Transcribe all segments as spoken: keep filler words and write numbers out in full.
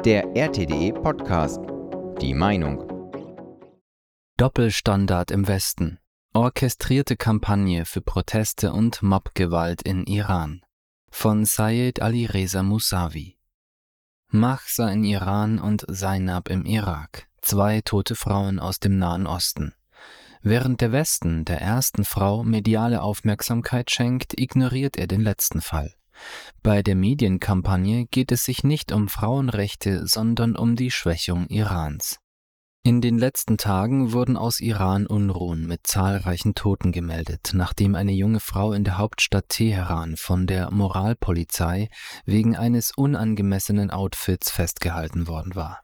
Der R T D Podcast. Die Meinung. Doppelstandard im Westen. Orchestrierte Kampagne für Proteste und Mobgewalt in Iran. Von Sayed Alireza Mousavi. Mahsa in Iran und Zainab im Irak. Zwei tote Frauen aus dem Nahen Osten. Während der Westen der ersten Frau mediale Aufmerksamkeit schenkt, ignoriert er den letzten Fall. Bei der Medienkampagne geht es sich nicht um Frauenrechte, sondern um die Schwächung Irans. In den letzten Tagen wurden aus Iran Unruhen mit zahlreichen Toten gemeldet, nachdem eine junge Frau in der Hauptstadt Teheran von der Moralpolizei wegen eines unangemessenen Outfits festgehalten worden war.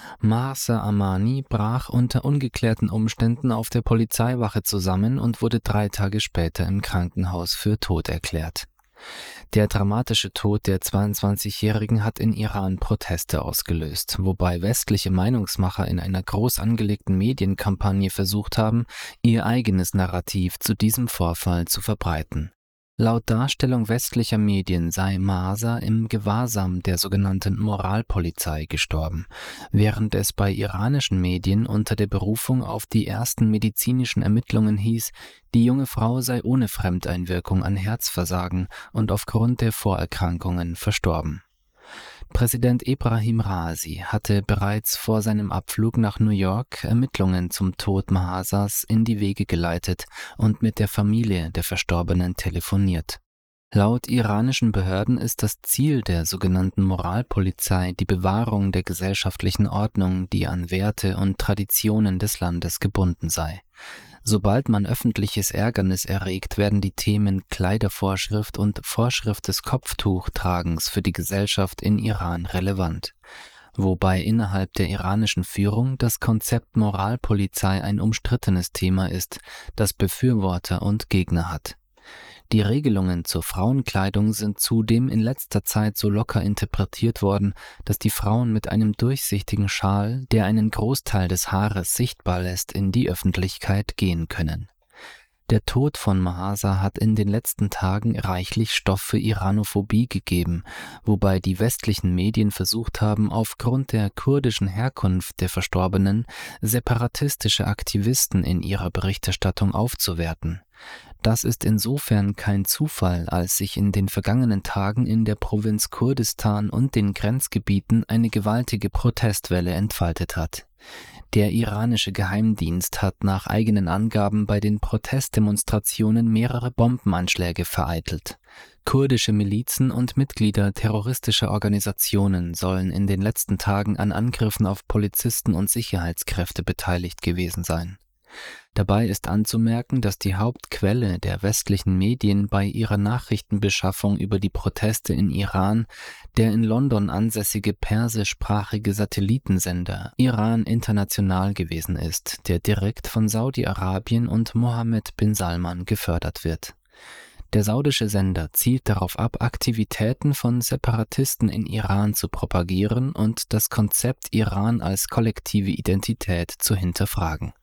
Mahsa Amani brach unter ungeklärten Umständen auf der Polizeiwache zusammen und wurde drei Tage später im Krankenhaus für tot erklärt. Der dramatische Tod der zweiundzwanzigjährigen hat in Iran Proteste ausgelöst, wobei westliche Meinungsmacher in einer groß angelegten Medienkampagne versucht haben, ihr eigenes Narrativ zu diesem Vorfall zu verbreiten. Laut Darstellung westlicher Medien sei Mahsa im Gewahrsam der sogenannten Moralpolizei gestorben, während es bei iranischen Medien unter der Berufung auf die ersten medizinischen Ermittlungen hieß, die junge Frau sei ohne Fremdeinwirkung an Herzversagen und aufgrund der Vorerkrankungen verstorben. Präsident Ebrahim Raisi hatte bereits vor seinem Abflug nach New York Ermittlungen zum Tod Mahsas in die Wege geleitet und mit der Familie der Verstorbenen telefoniert. Laut iranischen Behörden ist das Ziel der sogenannten Moralpolizei die Bewahrung der gesellschaftlichen Ordnung, die an Werte und Traditionen des Landes gebunden sei. Sobald man öffentliches Ärgernis erregt, werden die Themen Kleidervorschrift und Vorschrift des Kopftuchtragens für die Gesellschaft in Iran relevant. Wobei innerhalb der iranischen Führung das Konzept Moralpolizei ein umstrittenes Thema ist, das Befürworter und Gegner hat. Die Regelungen zur Frauenkleidung sind zudem in letzter Zeit so locker interpretiert worden, dass die Frauen mit einem durchsichtigen Schal, der einen Großteil des Haares sichtbar lässt, in die Öffentlichkeit gehen können. Der Tod von Mahsa hat in den letzten Tagen reichlich Stoff für Iranophobie gegeben, wobei die westlichen Medien versucht haben, aufgrund der kurdischen Herkunft der Verstorbenen separatistische Aktivisten in ihrer Berichterstattung aufzuwerten. Das ist insofern kein Zufall, als sich in den vergangenen Tagen in der Provinz Kurdistan und den Grenzgebieten eine gewaltige Protestwelle entfaltet hat. Der iranische Geheimdienst hat nach eigenen Angaben bei den Protestdemonstrationen mehrere Bombenanschläge vereitelt. Kurdische Milizen und Mitglieder terroristischer Organisationen sollen in den letzten Tagen an Angriffen auf Polizisten und Sicherheitskräfte beteiligt gewesen sein. Dabei ist anzumerken, dass die Hauptquelle der westlichen Medien bei ihrer Nachrichtenbeschaffung über die Proteste in Iran der in London ansässige persischsprachige Satellitensender Iran International gewesen ist, der direkt von Saudi-Arabien und Mohammed bin Salman gefördert wird. Der saudische Sender zielt darauf ab, Aktivitäten von Separatisten in Iran zu propagieren und das Konzept Iran als kollektive Identität zu hinterfragen.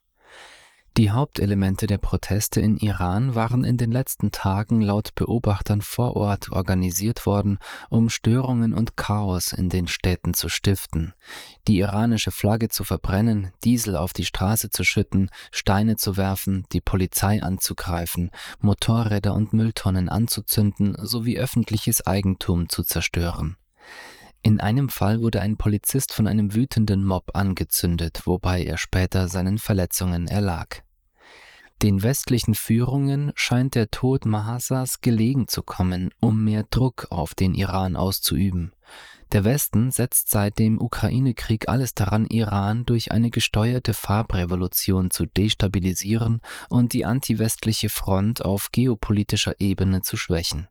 Die Hauptelemente der Proteste in Iran waren in den letzten Tagen laut Beobachtern vor Ort organisiert worden, um Störungen und Chaos in den Städten zu stiften, die iranische Flagge zu verbrennen, Diesel auf die Straße zu schütten, Steine zu werfen, die Polizei anzugreifen, Motorräder und Mülltonnen anzuzünden sowie öffentliches Eigentum zu zerstören. In einem Fall wurde ein Polizist von einem wütenden Mob angezündet, wobei er später seinen Verletzungen erlag. Den westlichen Führungen scheint der Tod Mahsas gelegen zu kommen, um mehr Druck auf den Iran auszuüben. Der Westen setzt seit dem Ukraine-Krieg alles daran, Iran durch eine gesteuerte Farbrevolution zu destabilisieren und die antiwestliche Front auf geopolitischer Ebene zu schwächen.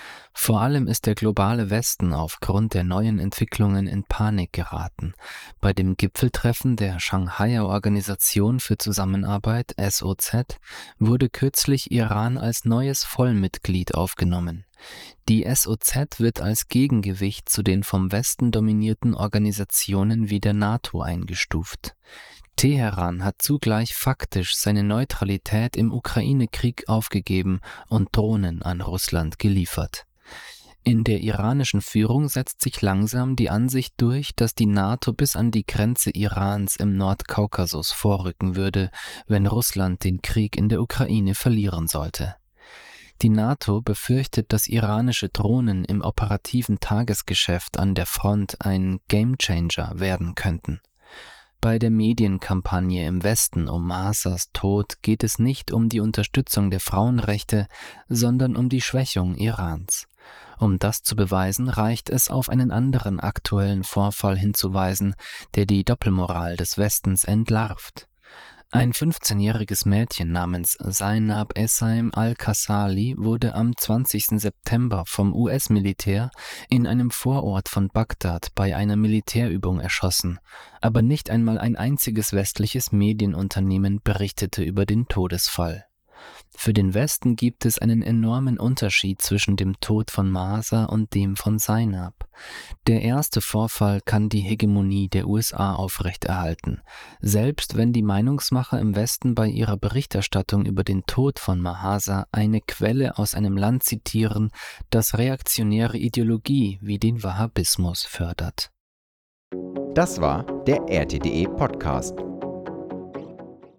Vor allem ist der globale Westen aufgrund der neuen Entwicklungen in Panik geraten. Bei dem Gipfeltreffen der Shanghaier Organisation für Zusammenarbeit S O Z wurde kürzlich Iran als neues Vollmitglied aufgenommen. Die S O Z wird als Gegengewicht zu den vom Westen dominierten Organisationen wie der NATO eingestuft. Teheran hat zugleich faktisch seine Neutralität im Ukraine-Krieg aufgegeben und Drohnen an Russland geliefert. In der iranischen Führung setzt sich langsam die Ansicht durch, dass die NATO bis an die Grenze Irans im Nordkaukasus vorrücken würde, wenn Russland den Krieg in der Ukraine verlieren sollte. Die NATO befürchtet, dass iranische Drohnen im operativen Tagesgeschäft an der Front ein Gamechanger werden könnten. Bei der Medienkampagne im Westen um Mahsas Tod geht es nicht um die Unterstützung der Frauenrechte, sondern um die Schwächung Irans. Um das zu beweisen, reicht es, auf einen anderen aktuellen Vorfall hinzuweisen, der die Doppelmoral des Westens entlarvt. Ein fünfzehnjähriges Mädchen namens Zainab Essaim al-Qasali wurde am zwanzigsten September vom U S-Militär in einem Vorort von Bagdad bei einer Militärübung erschossen, aber nicht einmal ein einziges westliches Medienunternehmen berichtete über den Todesfall. Für den Westen gibt es einen enormen Unterschied zwischen dem Tod von Mahsa und dem von Zainab. Der erste Vorfall kann die Hegemonie der U S A aufrechterhalten, selbst wenn die Meinungsmacher im Westen bei ihrer Berichterstattung über den Tod von Mahsa eine Quelle aus einem Land zitieren, das reaktionäre Ideologie wie den Wahhabismus fördert. Das war der R T D E Podcast.